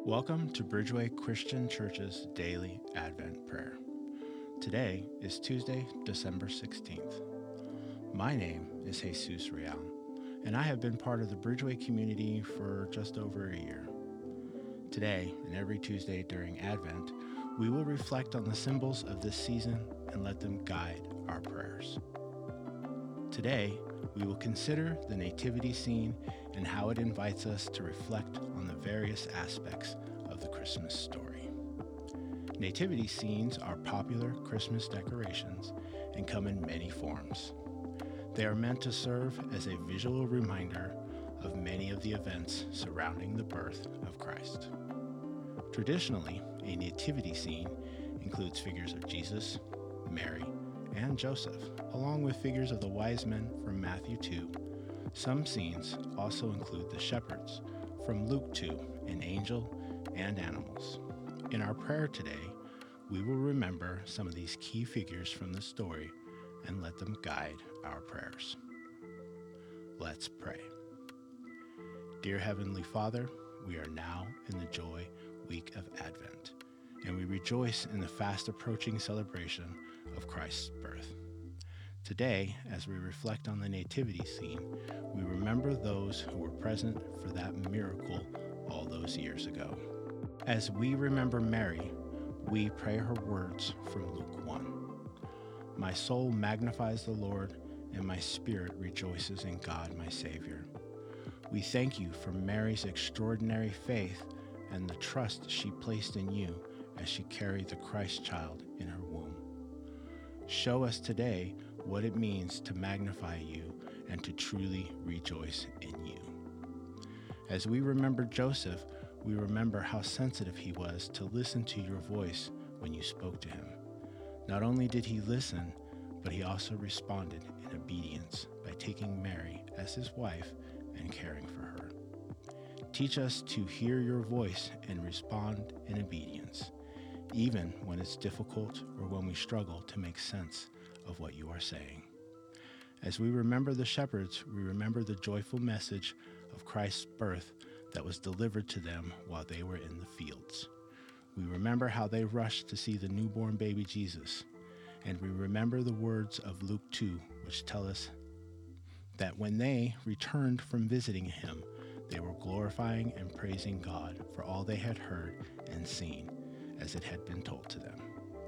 Welcome to Bridgeway Christian Church's Daily Advent Prayer. Today is Tuesday, December 16th. My name is Jesus Real, and I have been part of the Bridgeway community for just over a year. Today, and every Tuesday during Advent, we will reflect on the symbols of this season and let them guide our prayers. Today, we will consider the nativity scene and how it invites us to reflect on the various aspects of the Christmas story. Nativity scenes are popular Christmas decorations and come in many forms. They are meant to serve as a visual reminder of many of the events surrounding the birth of Christ. Traditionally, a nativity scene includes figures of Jesus, Mary, and Joseph, along with figures of the wise men from Matthew 2. Some scenes also include the shepherds from Luke 2, an angel and animals. In our prayer today, we will remember some of these key figures from the story and let them guide our prayers. Let's pray. Dear Heavenly Father, we are now in the Joy Week of Advent, and we rejoice in the fast approaching celebration of Christ's birth. Today, as we reflect on the nativity scene, we remember those who were present for that miracle all those years ago. As we remember Mary, we pray her words from Luke 1. My soul magnifies the Lord, and my spirit rejoices in God my Savior. We thank you for Mary's extraordinary faith and the trust she placed in you as she carried the Christ child in her womb. Show us today what it means to magnify you and to truly rejoice in you. As we remember Joseph, we remember how sensitive he was to listen to your voice when you spoke to him. Not only did he listen, but he also responded in obedience by taking Mary as his wife and caring for her. Teach us to hear your voice and respond in obedience, even when it's difficult or when we struggle to make sense of what you are saying. As we remember the shepherds, we remember the joyful message of Christ's birth that was delivered to them while they were in the fields. We remember how they rushed to see the newborn baby Jesus, and we remember the words of Luke 2, which tell us that when they returned from visiting him, they were glorifying and praising God for all they had heard and seen, as it had been told to them.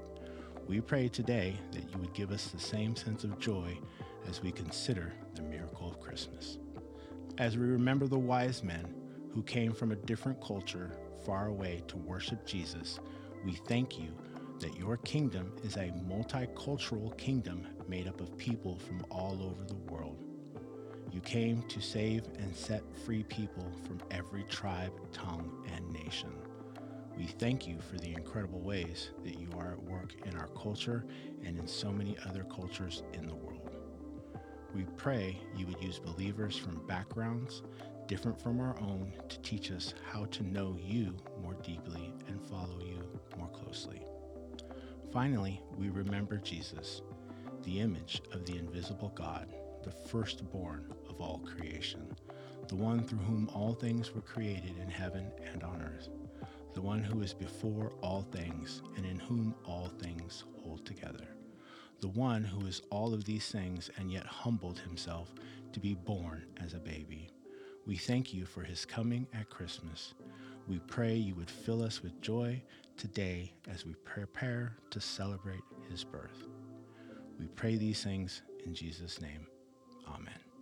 We pray today that you would give us the same sense of joy as we consider the miracle of Christmas. As we remember the wise men who came from a different culture far away to worship Jesus, we thank you that your kingdom is a multicultural kingdom made up of people from all over the world. You came to save and set free people from every tribe, tongue, and nation. We thank you for the incredible ways that you are at work in our culture and in so many other cultures in the world. We pray you would use believers from backgrounds different from our own to teach us how to know you more deeply and follow you more closely. Finally, we remember Jesus, the image of the invisible God, the firstborn of all creation, the one through whom all things were created in heaven and on earth, the one who is before all things and in whom all things hold together, the one who is all of these things and yet humbled himself to be born as a baby. We thank you for his coming at Christmas. We pray you would fill us with joy today as we prepare to celebrate his birth. We pray these things in Jesus' name. Amen.